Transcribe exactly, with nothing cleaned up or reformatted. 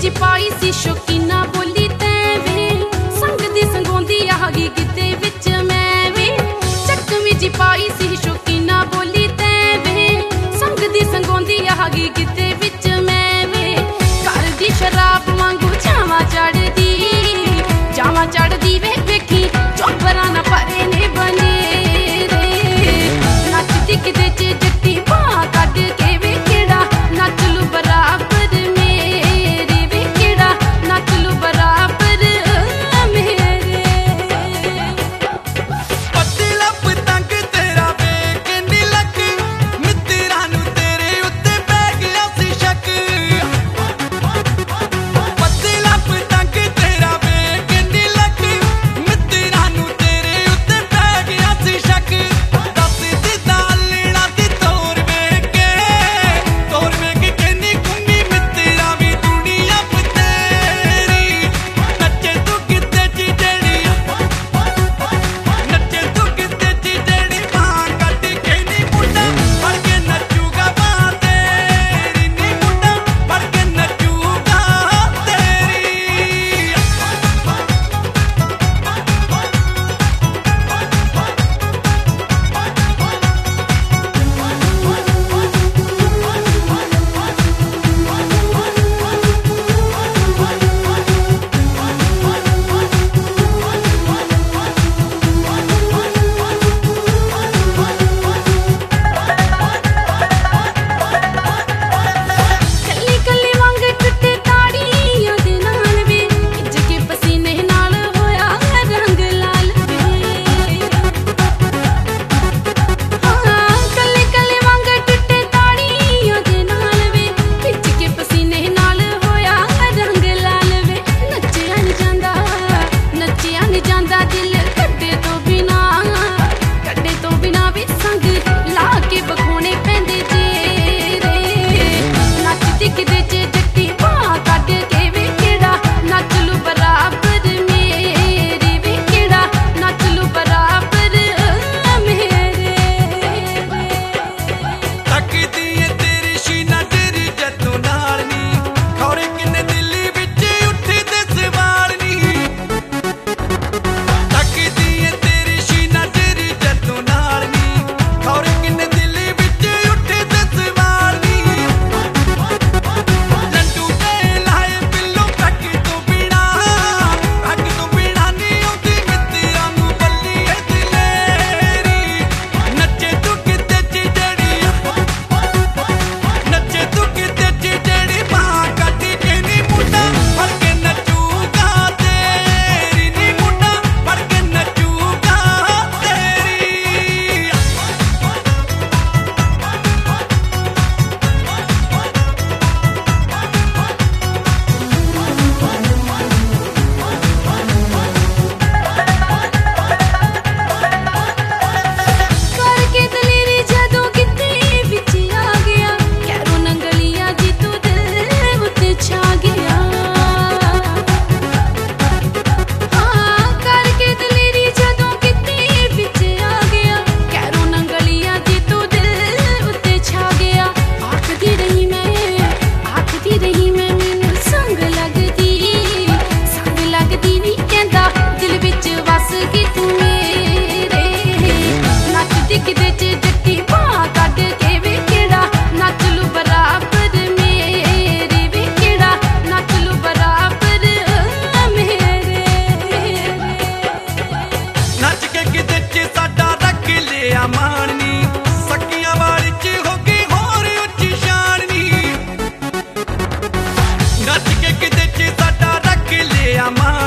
जी पाई सी शौकीना बोली तै वे संग दी संगोंदी आगी गिते विच मैं वे चकमी जी पाई सी शौकीना बोली तै वे संग दी संगोंदी आगी गिते विच मैं वे घर दी शराब वांगू जावा चढ़दी जावा चढ़दी वे वेखी चौबरा ना परे ने बने रे नचदी किते च जट्टी बाह कढ के वे केड़ा नच लू बराबर नच के किते च साडा रख लिया मान।